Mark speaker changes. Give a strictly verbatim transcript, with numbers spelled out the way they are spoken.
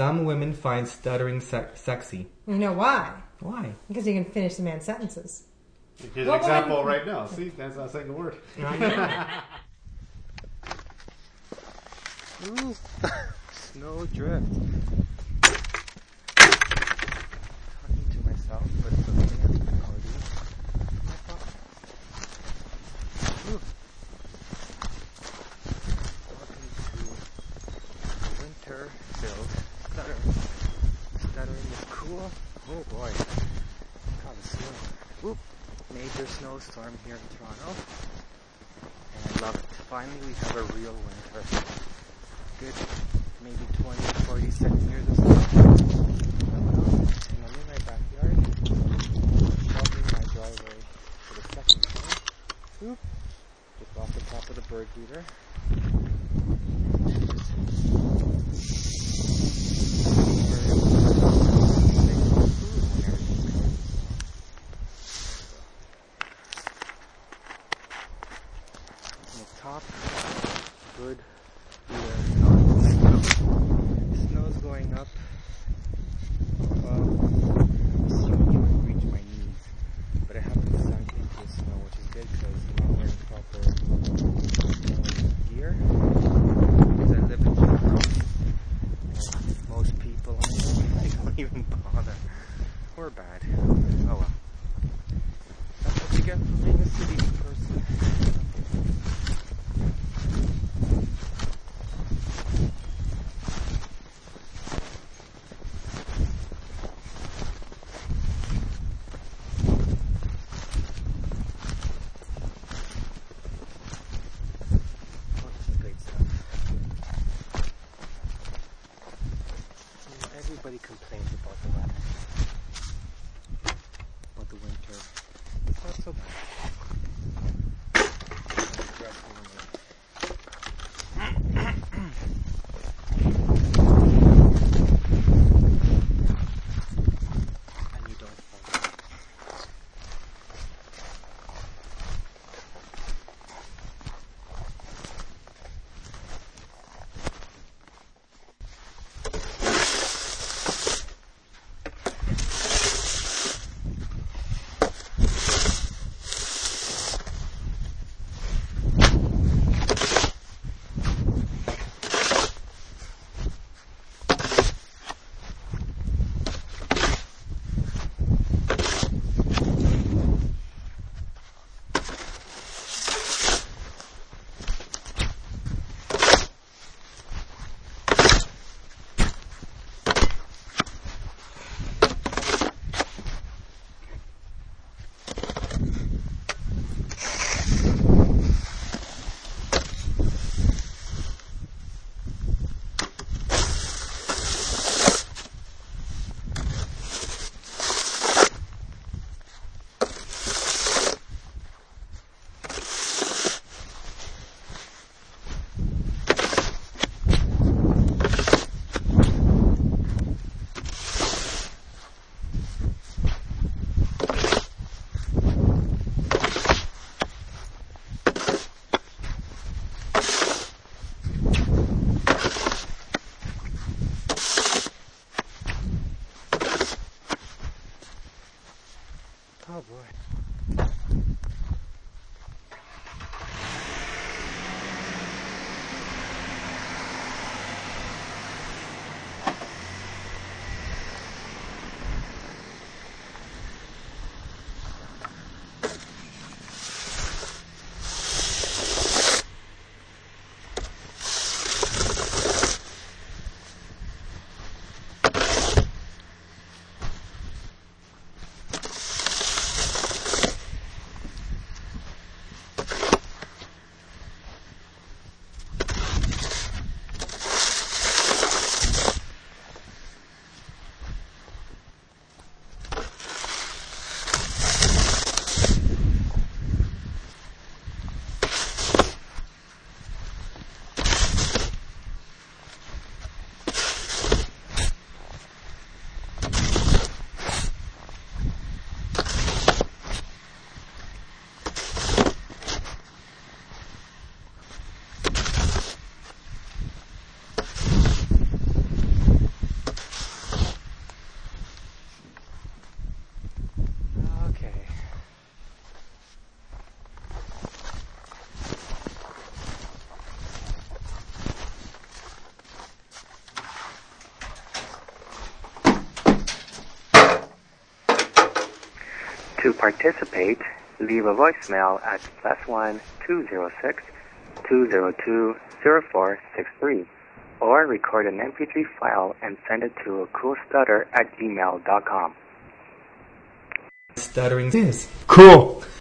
Speaker 1: Some women find stuttering se- sexy.
Speaker 2: You know why?
Speaker 1: Why?
Speaker 2: Because you can finish the man's sentences.
Speaker 3: Here's an example woman... right now. See, Dan's not saying a word.
Speaker 4: Ooh, snow drift. Talking to myself, but it's looking at the recording. Ooh. Welcome to winter-filled stuttering. Stuttering is cool. Oh boy. God, the snow. Oop. Major snowstorm here in Toronto. And I love it. Finally we have a real winter. Good, maybe twenty, forty centimeters of snow. And I'm in my backyard. Walking my driveway for the second time. Oop. Just off the top of the bird feeder. Top, good, yeah, snow. Snow's going up. Well, assuming it would reach my knees, but I haven't sunk into the snow, which is good because I'm not wearing proper uh, gear. Because I live in Toronto, and most people I know, I don't even bother. We're bad. Oh well. That's what you get for being a city person. Everybody complains about the weather, about the winter. It's not so bad. And you don't fall. To participate, leave a voicemail at plus one two zero six two zero two zero four six three or record an M P three file and send it to coolstutter at gmail dot com.
Speaker 1: Stuttering is.
Speaker 3: Cool.